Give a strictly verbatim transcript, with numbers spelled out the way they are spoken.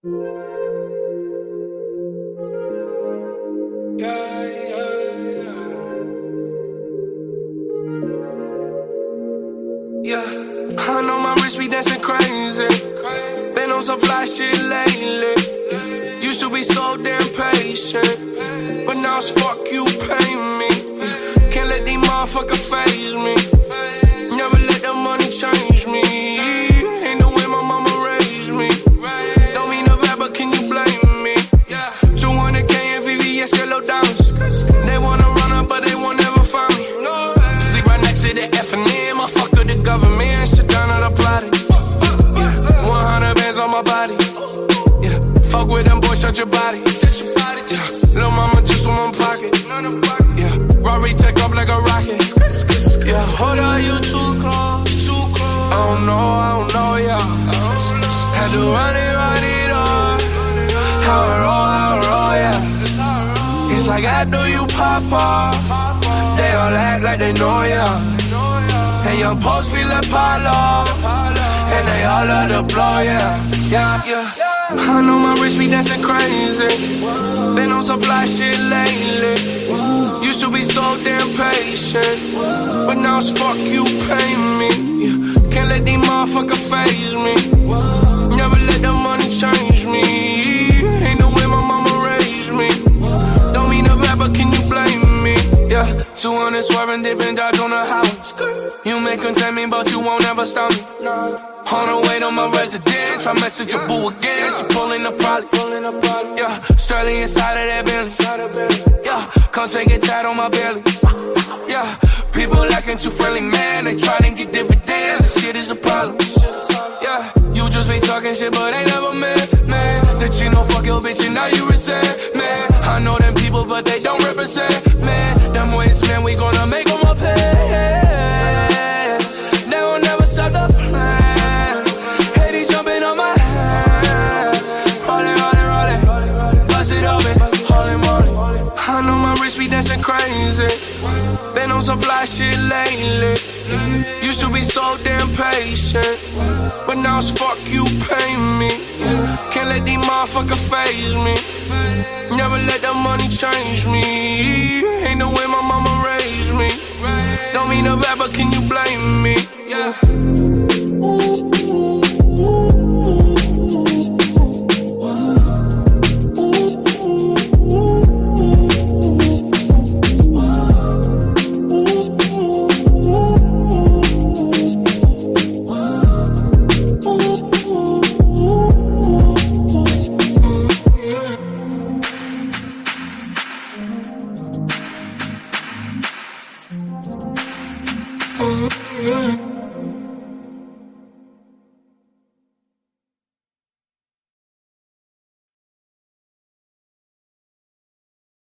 Yeah, yeah, yeah. Yeah, I know my wrist be dancing crazy. Been on some fly shit lately. Used to be so damn patient, but now it's fuck you, pay me. Can't let these motherfuckers faze me. Never let the money change me. Ain't the way my mama raised me. Don't mean no bad, but can you blame me? two hundred K and V V S yellow diamonds. They wanna run up, but they won't ever find me. Sleep right next to the F and M. I fuck with the government, shit down at the plotting. Yeah, one hundred bands on my body. Yeah, fuck with them boys, shut your body. Yeah, little mama just in one pocket. Yeah, Rory take off like a rocket. Yeah, hold on, you too close. I don't know, I don't know, yeah. Had to run it, run it on. How I roll, how I roll, yeah. It's like after you pop off, they all act like they know, yeah. And young post feel like Palo, and they all love the blow, yeah. Yeah, yeah. I know my wrist be dancing crazy. Been on some fly shit lately. Used to be so damn patient, but now it's fuck you, pay me. Can't let these motherfuckers faze me. Never let the money change me. Ain't the way my mama raised me. Don't mean no bad, but can you blame me? Yeah, two hundred swerving, dipping, dodge on the house. You may contain me, but you won't ever stop me. On the way to my residence, try message your boo again. She pulling up probably. Yeah, Sterling inside of that Bentley. Yeah, come take a tat on my belly. Yeah, people acting too friendly, man. They try to get dividends. This shit is a problem. Yeah, you just be talking shit, but ain't never met, man. That you know fuck your bitch and now you resent, man. I know them people, but they don't represent, man. Them ways, man, we gonna make them up pay. They will never stop the plan. Hate jumping on my hand. Rollin', rollin', rollin', bust it open, holy moly. I know my wrist be dancing crazy. Been on some fly shit lately. Used to be so damn patient, but now it's fuck you, pay me. Can't let these motherfuckers faze me. Never let the money change me. Ain't the way my mama raised me. Don't mean no bad, but can you blame me? Yeah. Mm-hmm.